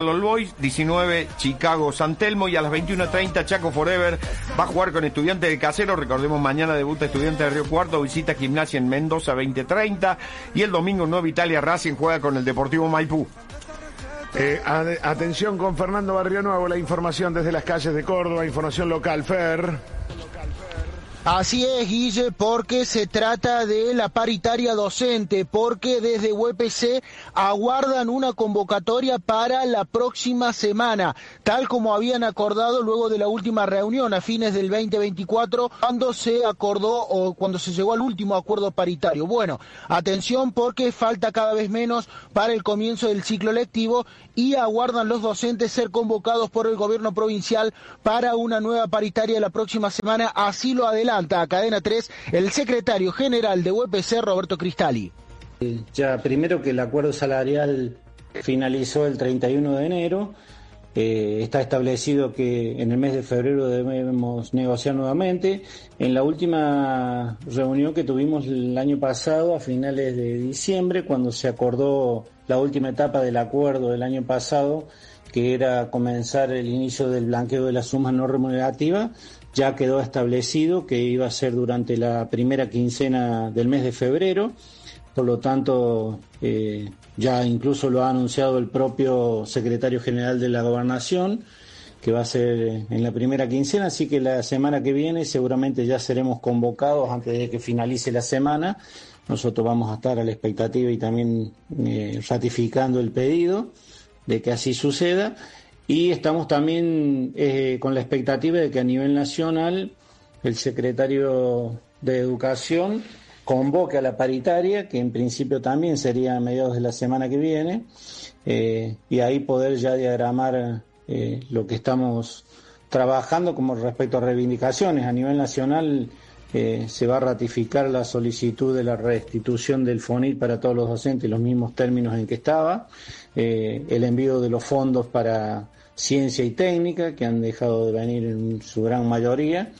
Los Boys, 19 Chicago San Telmo, y a las 21:30 Chaco Forever va a jugar con Estudiantes de Casero. Recordemos, mañana debuta Estudiantes de Río Cuarto, visita Gimnasia en Mendoza 20:30, y el domingo Nueva Italia Racing juega con el Deportivo Maipú. Atención con Fernando Barrionuevo, la información desde las calles de Córdoba, información local, Fer. Así es, Guille, porque se trata de la paritaria docente, porque desde UPC aguardan una convocatoria para la próxima semana, tal como habían acordado luego de la última reunión a fines del 2024, cuando se acordó o cuando se llegó al último acuerdo paritario. Bueno, atención porque falta cada vez menos para el comienzo del ciclo lectivo y aguardan los docentes ser convocados por el gobierno provincial para una nueva paritaria la próxima semana. Así lo adelanta a Cadena 3 el secretario general de UPC, Roberto Cristali. Ya primero que el acuerdo salarial finalizó el 31 de enero, está establecido que en el mes de febrero debemos negociar nuevamente. En la última reunión que tuvimos el año pasado, a finales de diciembre, cuando se acordó la última etapa del acuerdo del año pasado, que era comenzar el inicio del blanqueo de las sumas no remunerativas, ya quedó establecido que iba a ser durante la primera quincena del mes de febrero. Por lo tanto, ya incluso lo ha anunciado el propio secretario general de la Gobernación, que va a ser en la primera quincena, así que la semana que viene seguramente ya seremos convocados antes de que finalice la semana. Nosotros vamos a estar a la expectativa y también ratificando el pedido de que así suceda. Y estamos también con la expectativa de que a nivel nacional el secretario de Educación convoque a la paritaria, que en principio también sería a mediados de la semana que viene, y ahí poder ya diagramar lo que estamos trabajando como respecto a reivindicaciones. A nivel nacional se va a ratificar la solicitud de la restitución del FONIT para todos los docentes en los mismos términos en que estaba, el envío de los fondos para ciencia y técnica, que han dejado de venir en su gran mayoría.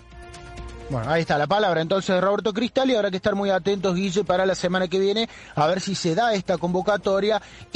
Bueno, ahí está la palabra entonces de Roberto Cristali. Habrá que estar muy atentos, Guille, para la semana que viene, a ver si se da esta convocatoria.